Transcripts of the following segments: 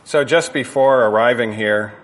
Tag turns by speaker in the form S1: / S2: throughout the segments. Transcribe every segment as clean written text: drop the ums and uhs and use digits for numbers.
S1: So just before arriving here,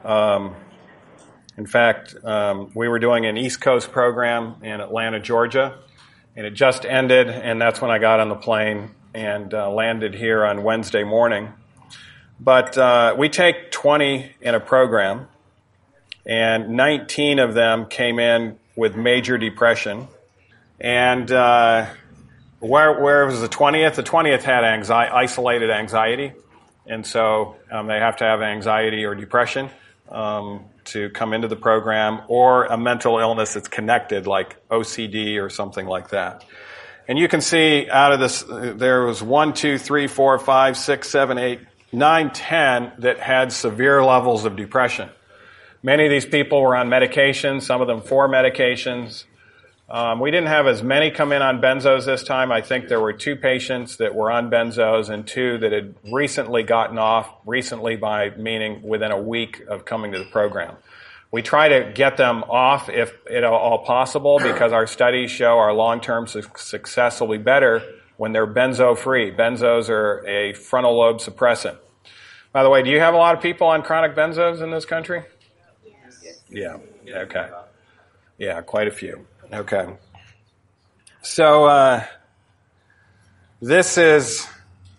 S1: in fact, we were doing an East Coast program in Atlanta, Georgia, and it just ended, and that's when I got on the plane and landed here on Wednesday morning. But we take 20 in a program, and 19 of them came in with major depression. And where was the 20th? The 20th had isolated anxiety. And so they have to have anxiety or depression to come into the program, or a mental illness that's connected, like OCD or something like that. And you can see out of this, there was 1, 2, 3, 4, 5, 6, 7, 8, 9, 10 that had severe levels of depression. Many of these people were on medications, some of them 4 medications. We didn't have as many come in on benzos this time. I think there were 2 patients that were on benzos and 2 that had recently gotten off, recently by meaning within a week of coming to the program. We try to get them off if at all possible, because our studies show our long-term success will be better when they're benzo-free. Benzos are a frontal lobe suppressant. By the way, do you have a lot of people on chronic benzos in this country? Yes. Yeah. Okay. Yeah, quite a few. Okay. So this is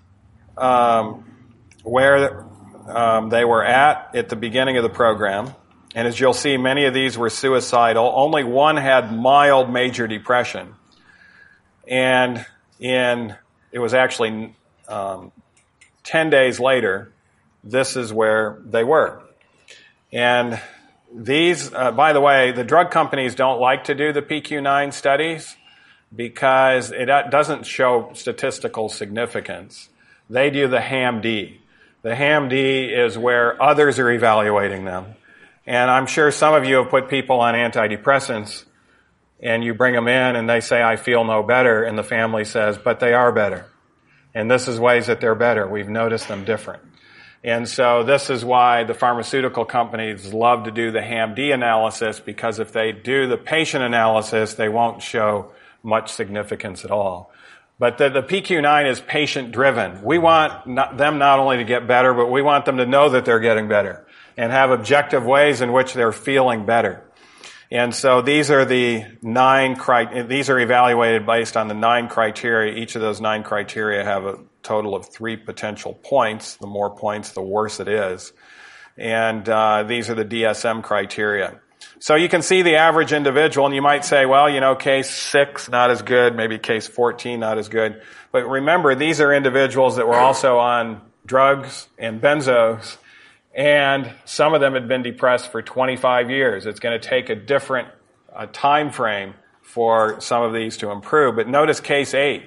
S1: where they were at the beginning of the program. And as you'll see, many of these were suicidal. Only one had mild major depression. And it was actually 10 days later, this is where they were. And these, by the way, the drug companies don't like to do the PQ9 studies because it doesn't show statistical significance. They do the HAM-D. The HAM-D is where others are evaluating them. And I'm sure some of you have put people on antidepressants, and you bring them in and they say, I feel no better, and the family says, but they are better. And this is ways that they're better. We've noticed them different. And so this is why the pharmaceutical companies love to do the HAM-D analysis, because if they do the patient analysis, they won't show much significance at all. But the PQ9 is patient-driven. We want them not only to get better, but we want them to know that they're getting better and have objective ways in which they're feeling better. And so these are the 9 these are evaluated based on the 9 criteria. Each of those 9 criteria have a total of 3 potential points. The more points, the worse it is. And these are the DSM criteria. So you can see the average individual, and you might say, well, case 6, not as good, maybe case 14, not as good. But remember, these are individuals that were also on drugs and benzos, and some of them had been depressed for 25 years. It's going to take a different time frame for some of these to improve. But notice case 8,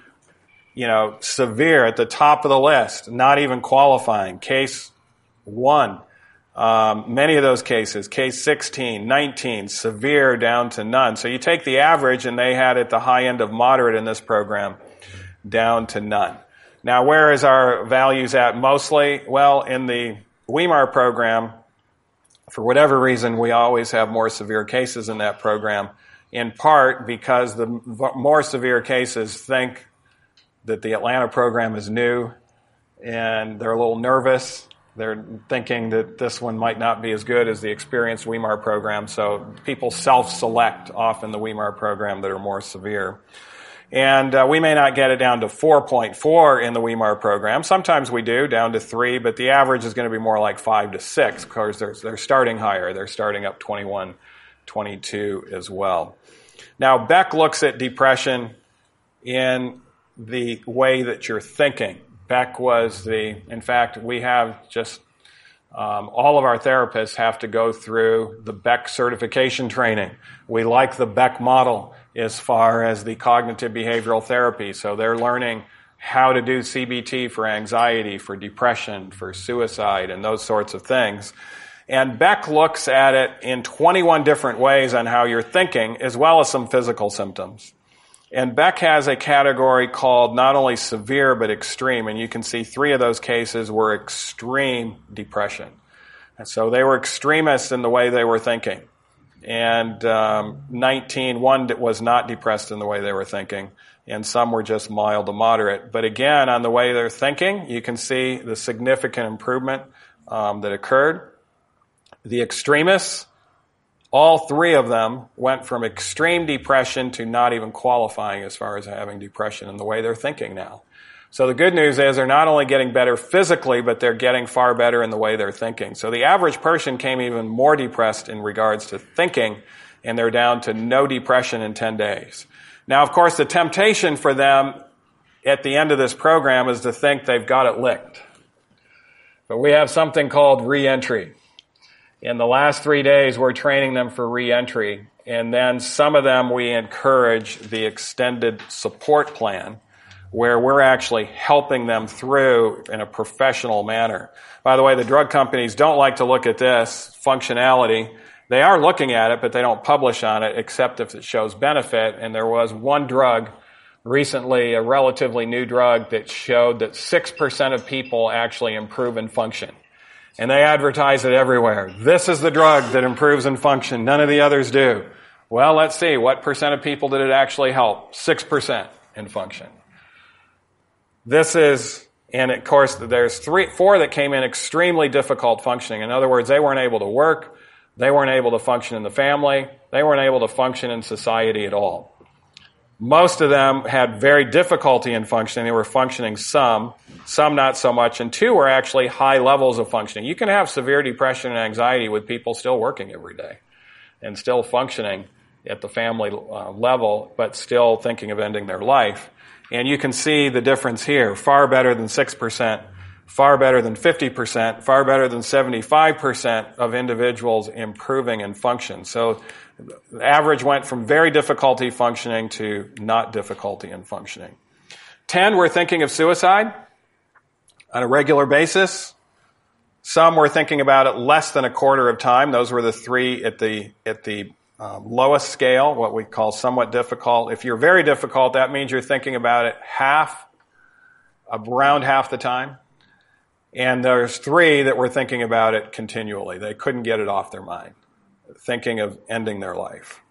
S1: severe at the top of the list, not even qualifying. Case 1, many of those cases, case 16, 19, severe down to none. So you take the average, and they had at the high end of moderate in this program, down to none. Now, where is our values at mostly? Well, in the Weimar program, for whatever reason, we always have more severe cases in that program, in part because the more severe cases think that the Atlanta program is new, and they're a little nervous. They're thinking that this one might not be as good as the experienced Weimar program, so people self-select often the Weimar program that are more severe. And we may not get it down to 4.4 in the Weimar program. Sometimes we do, down to 3, but the average is going to be more like 5 to 6. Of course, they're starting higher. They're starting up 21, 22 as well. Now, Beck looks at depression in the way that you're thinking. Beck was in fact, we have just, all of our therapists have to go through the Beck certification training. We like the Beck model as far as the cognitive behavioral therapy. So they're learning how to do CBT for anxiety, for depression, for suicide, and those sorts of things. And Beck looks at it in 21 different ways on how you're thinking, as well as some physical symptoms. And Beck has a category called not only severe, but extreme. And you can see 3 of those cases were extreme depression. And so they were extremists in the way they were thinking. And 19, one was not depressed in the way they were thinking, and some were just mild to moderate. But again, on the way they're thinking, you can see the significant improvement that occurred. The extremists, all three of them went from extreme depression to not even qualifying as far as having depression in the way they're thinking now. So the good news is they're not only getting better physically, but they're getting far better in the way they're thinking. So the average person came even more depressed in regards to thinking, and they're down to no depression in 10 days. Now, of course, the temptation for them at the end of this program is to think they've got it licked. But we have something called re-entry. In the last 3 days, we're training them for re-entry. And then some of them, we encourage the extended support plan, where we're actually helping them through in a professional manner. By the way, the drug companies don't like to look at this functionality. They are looking at it, but they don't publish on it except if it shows benefit. And there was one drug recently, a relatively new drug, that showed that 6% of people actually improve in function. And they advertise it everywhere. This is the drug that improves in function. None of the others do. Well, let's see. What percent of people did it actually help? 6% in function. This is, and of course, there's 4 that came in extremely difficult functioning. In other words, they weren't able to work. They weren't able to function in the family. They weren't able to function in society at all. Most of them had very difficulty in functioning. They were functioning some not so much, and 2 were actually high levels of functioning. You can have severe depression and anxiety with people still working every day and still functioning at the family level, but still thinking of ending their life. And you can see the difference here. Far better than 6%, far better than 50%, far better than 75% of individuals improving in function. So the average went from very difficulty functioning to not difficulty in functioning. 10 were thinking of suicide on a regular basis. Some were thinking about it less than a quarter of time. Those were the 3 at the lowest scale, what we call somewhat difficult. If you're very difficult, that means you're thinking about it around half the time. And there's 3 that were thinking about it continually. They couldn't get it off their mind, thinking of ending their life.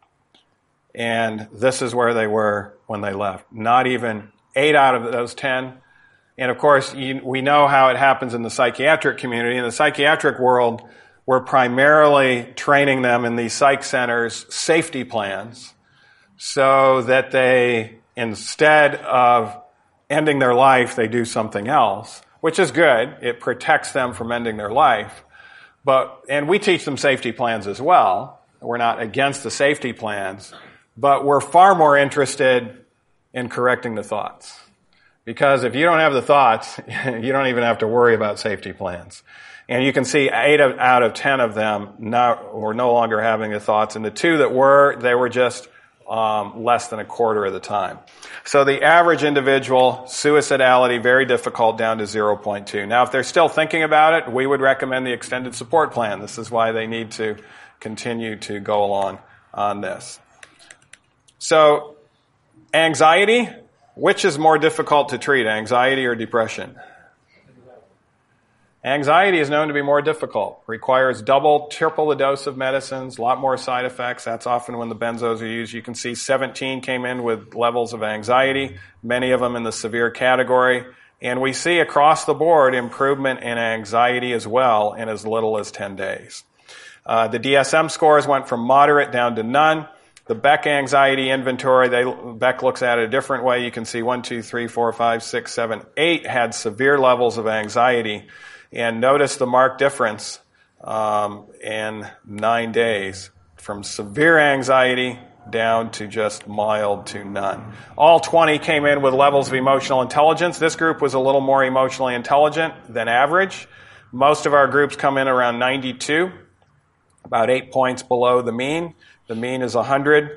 S1: And this is where they were when they left. Not even 8 out of those 10. And of course, we know how it happens in the psychiatric community. In the psychiatric world, we're primarily training them in these psych centers' safety plans so that they, instead of ending their life, they do something else, which is good. It protects them from ending their life. And we teach them safety plans as well. We're not against the safety plans, but we're far more interested in correcting the thoughts. Because if you don't have the thoughts, you don't even have to worry about safety plans. And you can see 8 out of 10 of them were no longer having the thoughts. And the 2 that were, they were just less than a quarter of the time. So the average individual, suicidality, very difficult, down to 0.2. Now, if they're still thinking about it, we would recommend the extended support plan. This is why they need to continue to go along on this. So, anxiety, which is more difficult to treat, anxiety or depression? Anxiety is known to be more difficult. Requires double, triple the dose of medicines, a lot more side effects. That's often when the benzos are used. You can see 17 came in with levels of anxiety, many of them in the severe category. And we see across the board improvement in anxiety as well in as little as 10 days. The DSM scores went from moderate down to none. The Beck anxiety inventory, Beck looks at it a different way. You can see 1, 2, 3, 4, 5, 6, 7, 8 had severe levels of anxiety. And notice the marked difference in 9 days from severe anxiety down to just mild to none. All 20 came in with levels of emotional intelligence. This group was a little more emotionally intelligent than average. Most of our groups come in around 92, about 8 points below the mean. The mean is 100.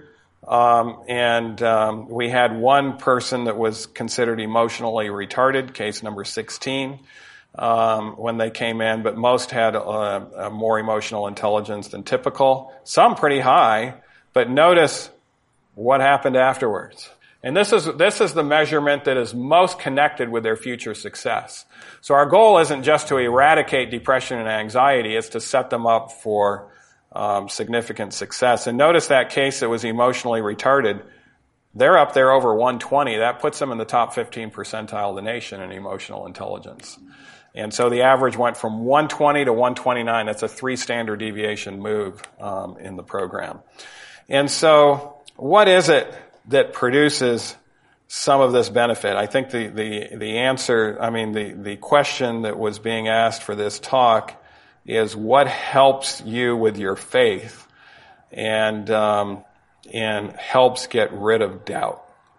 S1: We had one person that was considered emotionally retarded, case number 16. When they came in, but most had a more emotional intelligence than typical. Some pretty high, but notice what happened afterwards. And this is the measurement that is most connected with their future success. So our goal isn't just to eradicate depression and anxiety, it's to set them up for significant success. And notice that case that was emotionally retarded, they're up there over 120. That puts them in the top 15 percentile of the nation in emotional intelligence. And so the average went from 120 to 129. That's a 3 standard deviation move in the program. And so what is it that produces some of this benefit? I think the answer, the question that was being asked for this talk is what helps you with your faith and helps get rid of doubt.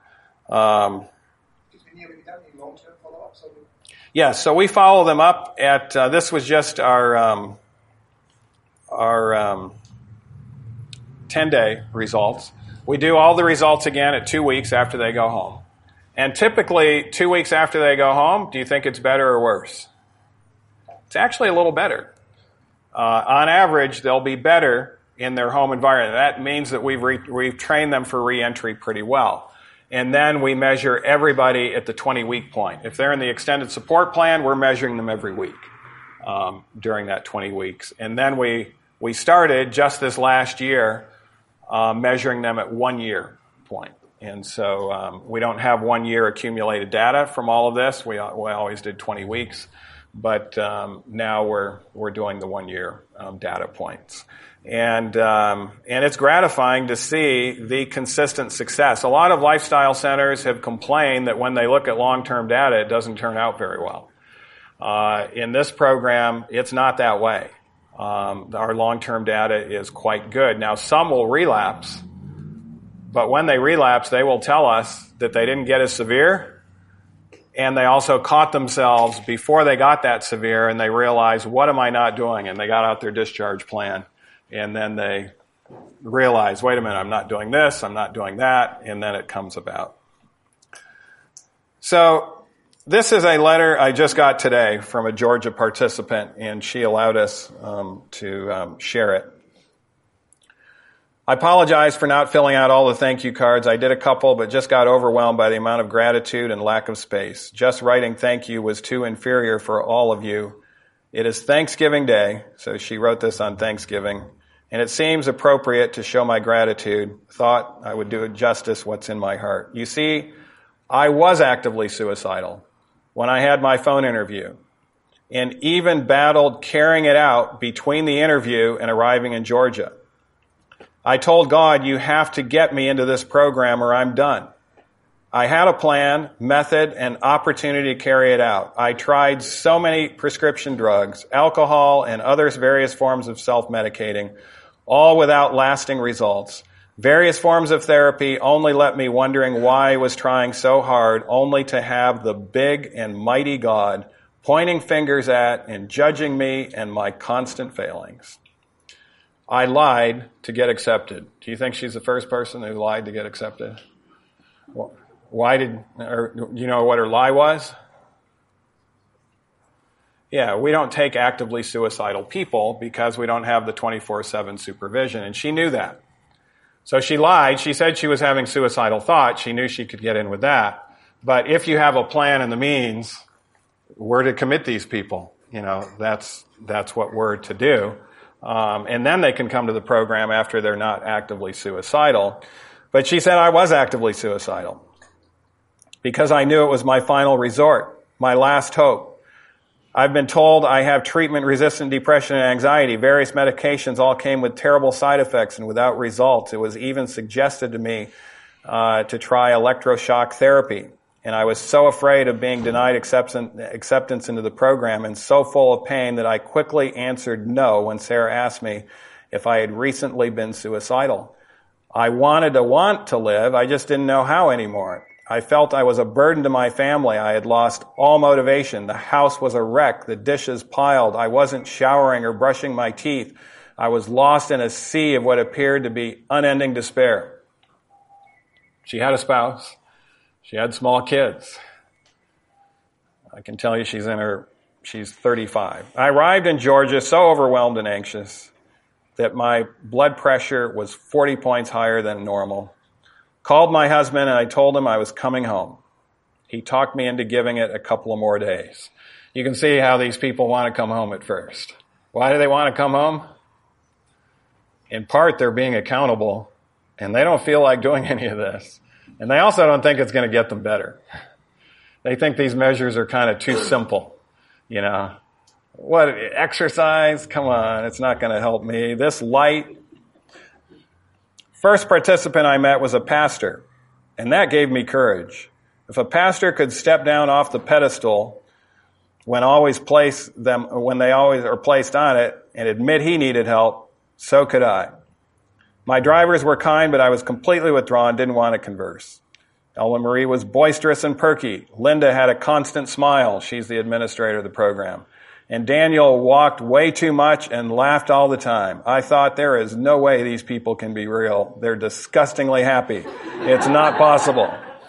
S1: Yeah, so we follow them up at, this was just our 10-day results. We do all the results again at 2 weeks after they go home. And typically, 2 weeks after they go home, do you think it's better or worse? It's actually a little better. On average, they'll be better in their home environment. That means that we've trained them for re-entry pretty well. And then we measure everybody at the 20-week point. If they're in the extended support plan, we're measuring them every week during that 20 weeks. And then we started just this last year measuring them at 1 year point. And so we don't have 1 year accumulated data from all of this. We always did 20 weeks. But now we're doing the 1 year data points. And it's gratifying to see the consistent success. A lot of lifestyle centers have complained that when they look at long-term data, it doesn't turn out very well. In this program, it's not that way. Our long-term data is quite good. Now, some will relapse, but when they relapse, they will tell us that they didn't get as severe, and they also caught themselves before they got that severe, and they realized, what am I not doing? And they got out their discharge plan. And then they realize, wait a minute, I'm not doing this, I'm not doing that, and then it comes about. So this is a letter I just got today from a Georgia participant, and she allowed us to share it. I apologize for not filling out all the thank you cards. I did a couple, but just got overwhelmed by the amount of gratitude and lack of space. Just writing thank you was too inferior for all of you. It is Thanksgiving Day, so she wrote this on Thanksgiving, and it seems appropriate to show my gratitude. Thought I would do it justice what's in my heart. You see, I was actively suicidal when I had my phone interview, and even battled carrying it out between the interview and arriving in Georgia. I told God, you have to get me into this program or I'm done. I had a plan, method, and opportunity to carry it out. I tried so many prescription drugs, alcohol, and other various forms of self-medicating, all without lasting results. Various forms of therapy only left me wondering why I was trying so hard, only to have the big and mighty God pointing fingers at and judging me and my constant failings. I lied to get accepted. Do you think she's the first person who lied to get accepted? Why you know what her lie was? Yeah, we don't take actively suicidal people because we don't have the 24/7 supervision, and she knew that. So she lied. She said she was having suicidal thoughts. She knew she could get in with that. But if you have a plan and the means, we're to commit these people. You know, that's what we're to do. And then they can come to the program after they're not actively suicidal. But she said I was actively suicidal because I knew it was my final resort, my last hope. I've been told I have treatment-resistant depression and anxiety. Various medications all came with terrible side effects and without results. It was even suggested to me to try electroshock therapy. And I was so afraid of being denied acceptance into the program and so full of pain that I quickly answered no when Sarah asked me if I had recently been suicidal. I wanted to live, I just didn't know how anymore. I felt I was a burden to my family. I had lost all motivation. The house was a wreck, the dishes piled. I wasn't showering or brushing my teeth. I was lost in a sea of what appeared to be unending despair. She had a spouse. She had small kids. I can tell you she's 35. I arrived in Georgia so overwhelmed and anxious that my blood pressure was 40 points higher than normal. Called my husband and I told him I was coming home. He talked me into giving it a couple of more days. You can see how these people want to come home at first. Why do they want to come home? in part, they're being accountable, and they don't feel like doing any of this. And they also don't think it's going to get them better. They think these measures are kind of too simple. You know, what, exercise? Come on, it's not going to help me. This light. First participant I met was a pastor, and that gave me courage. If a pastor could step down off the pedestal when they always are placed on it and admit he needed help, so could I. My drivers were kind, but I was completely withdrawn, didn't want to converse. Elma Marie was boisterous and perky. Linda had a constant smile. She's the administrator of the program. And Daniel walked way too much and laughed all the time. I thought, there is no way these people can be real. They're disgustingly happy. It's not possible.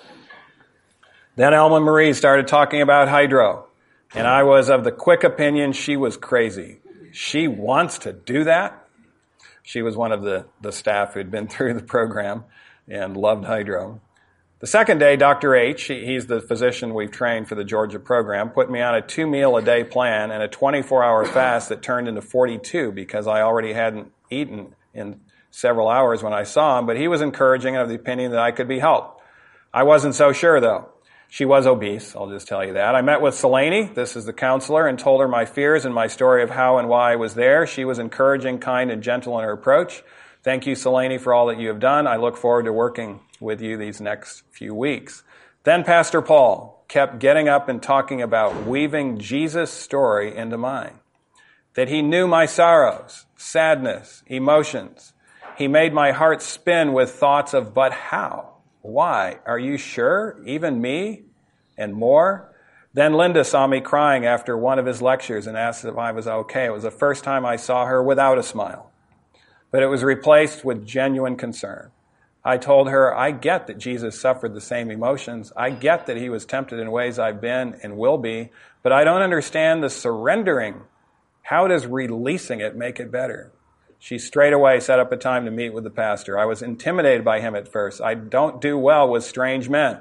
S1: Then Elma Marie started talking about hydro. And I was of the quick opinion she was crazy. She wants to do that? She was one of the staff who'd been through the program and loved hydro. The second day, Dr. H., he's the physician we've trained for the Georgia program, put me on a 2-meal-a-day plan and a 24-hour fast that turned into 42 because I already hadn't eaten in several hours when I saw him, but he was encouraging and of the opinion that I could be helped. I wasn't so sure, though. She was obese, I'll just tell you that. I met with Selene, this is the counselor, and told her my fears and my story of how and why I was there. She was encouraging, kind, and gentle in her approach. Thank you, Selene, for all that you have done. I look forward to working with you these next few weeks. Then Pastor Paul kept getting up and talking about weaving Jesus' story into mine. That he knew my sorrows, sadness, emotions. He made my heart spin with thoughts of, but how? Why? Are you sure? Even me? And more? Then Linda saw me crying after one of his lectures and asked if I was okay. It was the first time I saw her without a smile. But it was replaced with genuine concern. I told her, I get that Jesus suffered the same emotions. I get that he was tempted in ways I've been and will be, but I don't understand the surrendering. How does releasing it make it better? She straight away set up a time to meet with the pastor. I was intimidated by him at first. I don't do well with strange men.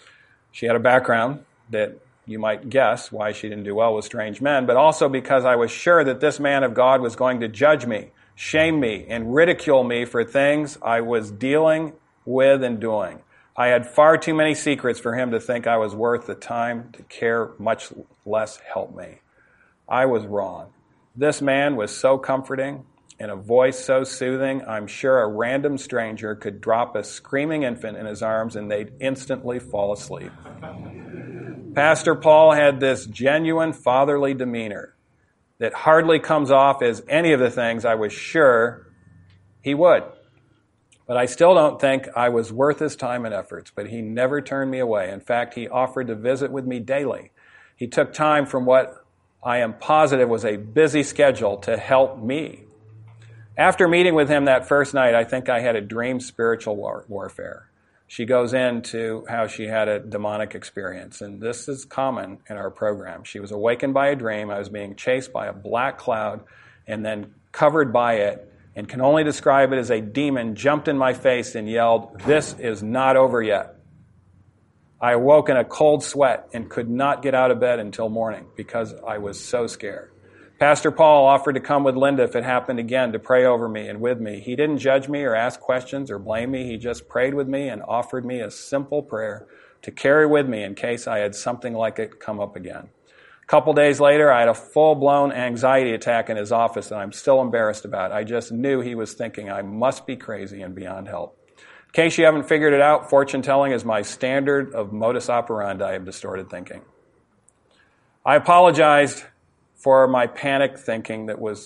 S1: She had a background that you might guess why she didn't do well with strange men, but also because I was sure that this man of God was going to judge me, shame me, and ridicule me for things I was dealing with and doing. I had far too many secrets for him to think I was worth the time to care, much less help me. I was wrong. This man was so comforting and a voice so soothing, I'm sure a random stranger could drop a screaming infant in his arms and they'd instantly fall asleep. Pastor Paul had this genuine fatherly demeanor that hardly comes off as any of the things I was sure he would. But I still don't think I was worth his time and efforts, but he never turned me away. In fact, he offered to visit with me daily. He took time from what I am positive was a busy schedule to help me. After meeting with him that first night, I think I had a dream spiritual warfare. She goes into how she had a demonic experience, and this is common in our program. She was awakened by a dream. I was being chased by a black cloud and then covered by it, and can only describe it as a demon jumped in my face and yelled, "This is not over yet." I awoke in a cold sweat and could not get out of bed until morning because I was so scared. Pastor Paul offered to come with Linda if it happened again to pray over me and with me. He didn't judge me or ask questions or blame me. He just prayed with me and offered me a simple prayer to carry with me in case I had something like it come up again. A couple days later, I had a full-blown anxiety attack in his office that I'm still embarrassed about. I just knew he was thinking I must be crazy and beyond help. In case you haven't figured it out, fortune-telling is my standard of modus operandi of distorted thinking. I apologized for my panic thinking that was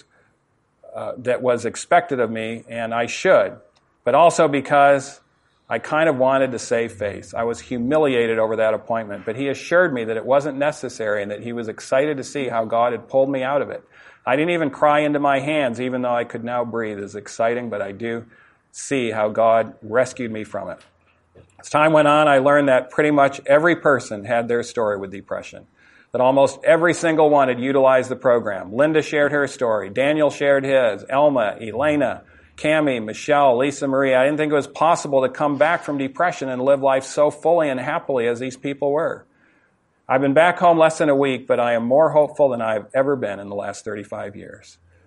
S1: expected of me, and I should, but also because I kind of wanted to save face. I was humiliated over that appointment, but he assured me that it wasn't necessary and that he was excited to see how God had pulled me out of it. I didn't even cry into my hands, even though I could now breathe. It's exciting, but I do see how God rescued me from it. As time went on, I learned that pretty much every person had their story with depression, that almost every single one had utilized the program. Linda shared her story. Daniel shared his. Elma, Elena, Cammie, Michelle, Lisa Marie. I didn't think it was possible to come back from depression and live life so fully and happily as these people were. I've been back home less than a week, but I am more hopeful than I've ever been in the last 35 years.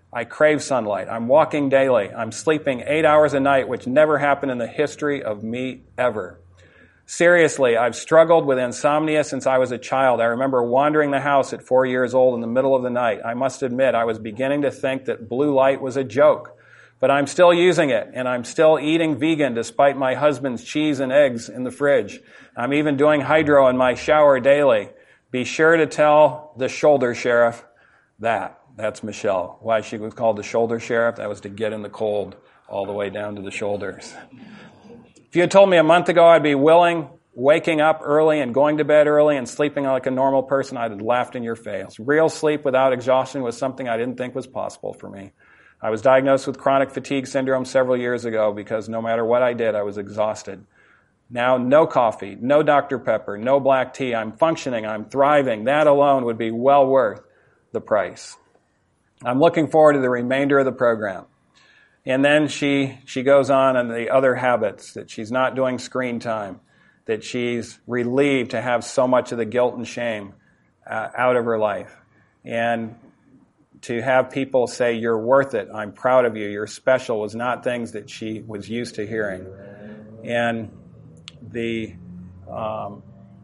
S1: I crave sunlight. I'm walking daily. I'm sleeping 8 hours a night, which never happened in the history of me ever. Seriously, I've struggled with insomnia since I was a child. I remember wandering the house at 4 years old in the middle of the night. I must admit, I was beginning to think that blue light was a joke. But I'm still using it, and I'm still eating vegan despite my husband's cheese and eggs in the fridge. I'm even doing hydro in my shower daily. Be sure to tell the shoulder sheriff that. That's Michelle. Why she was called the shoulder sheriff? That was to get in the cold all the way down to the shoulders. If you had told me a month ago I'd be willing, waking up early and going to bed early and sleeping like a normal person, I'd have laughed in your face. Real sleep without exhaustion was something I didn't think was possible for me. I was diagnosed with chronic fatigue syndrome several years ago because no matter what I did, I was exhausted. Now, no coffee, no Dr. Pepper, no black tea. I'm functioning, I'm thriving. That alone would be well worth the price. I'm looking forward to the remainder of the program. And then she goes on the other habits, that she's not doing screen time, that she's relieved to have so much of the guilt and shame out of her life. And to have people say, you're worth it, I'm proud of you, you're special, was not things that she was used to hearing. And how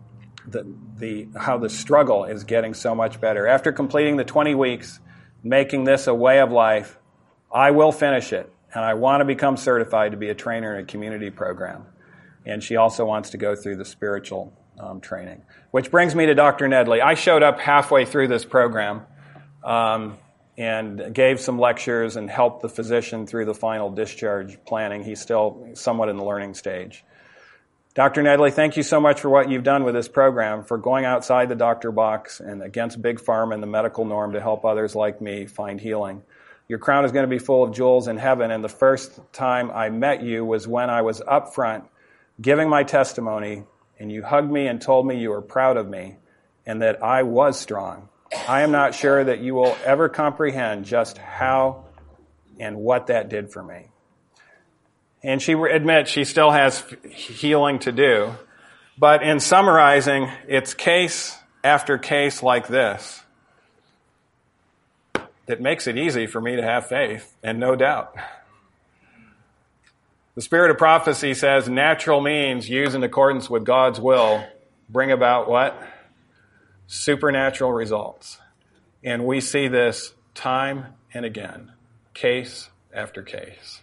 S1: the struggle is getting so much better. After completing the 20 weeks, making this a way of life, I will finish it, and I want to become certified to be a trainer in a community program. And she also wants to go through the spiritual training. Which brings me to Dr. Nedley. I showed up halfway through this program and gave some lectures and helped the physician through the final discharge planning. He's still somewhat in the learning stage. Dr. Nedley, thank you so much for what you've done with this program, for going outside the doctor box and against Big Pharma and the medical norm to help others like me find healing. Your crown is going to be full of jewels in heaven, and the first time I met you was when I was up front giving my testimony, and you hugged me and told me you were proud of me and that I was strong. I am not sure that you will ever comprehend just how and what that did for me. And she admits she still has healing to do. But in summarizing, it's case after case like this that makes it easy for me to have faith and no doubt. The spirit of prophecy says natural means used in accordance with God's will bring about what? Supernatural results. And we see this time and again, case after case.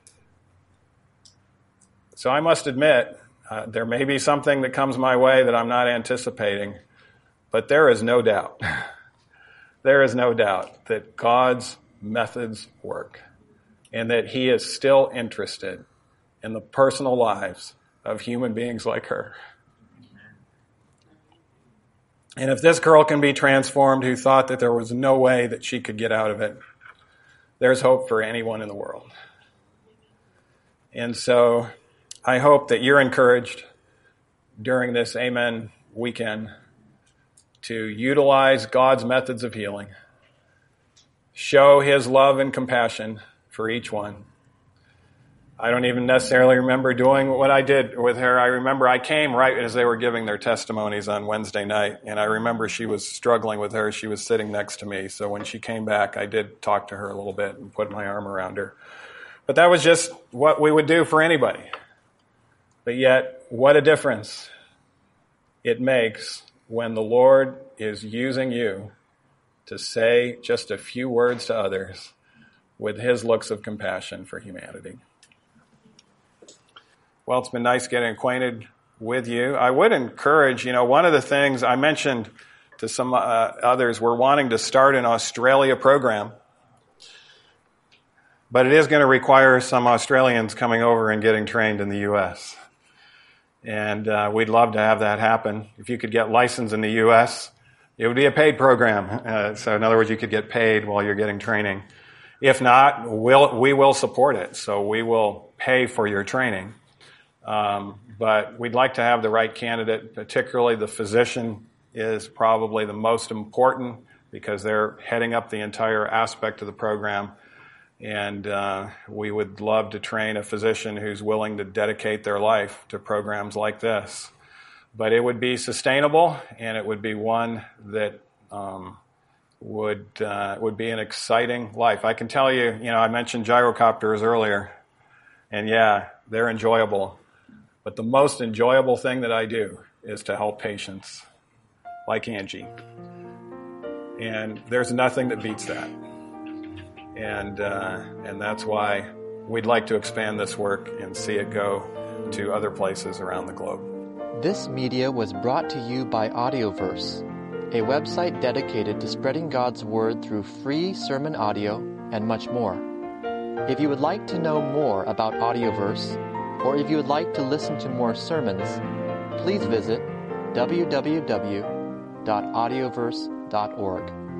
S1: So I must admit, there may be something that comes my way that I'm not anticipating, but there is no doubt. There is no doubt that God's methods work and that He is still interested in the personal lives of human beings like her. And if this girl can be transformed who thought that there was no way that she could get out of it, there's hope for anyone in the world. And so I hope that you're encouraged during this Amen weekend to utilize God's methods of healing, show His love and compassion for each one. I don't even necessarily remember doing what I did with her. I remember I came right as they were giving their testimonies on Wednesday night, and I remember she was struggling with her. She was sitting next to me, so when she came back, I did talk to her a little bit and put my arm around her. But that was just what we would do for anybody. But yet, what a difference it makes when the Lord is using you to say just a few words to others with His looks of compassion for humanity. Well, it's been nice getting acquainted with you. I would encourage, one of the things I mentioned to some others, we're wanting to start an Australia program. But it is going to require some Australians coming over and getting trained in the U.S. And we'd love to have that happen. If you could get licensed in the U.S., it would be a paid program. So in other words, you could get paid while you're getting training. If not, we will support it. So we will pay for your training. But we'd like to have the right candidate, particularly the physician is probably the most important because they're heading up the entire aspect of the program. And we would love to train a physician who's willing to dedicate their life to programs like this. But it would be sustainable, and it would be one that would be an exciting life. I can tell you, I mentioned gyrocopters earlier, and yeah, they're enjoyable. But the most enjoyable thing that I do is to help patients like Angie. And there's nothing that beats that. And that's why we'd like to expand this work and see it go to other places around the globe.
S2: This media was brought to you by Audioverse, a website dedicated to spreading God's Word through free sermon audio and much more. If you would like to know more about Audioverse, or if you would like to listen to more sermons, please visit www.audioverse.org.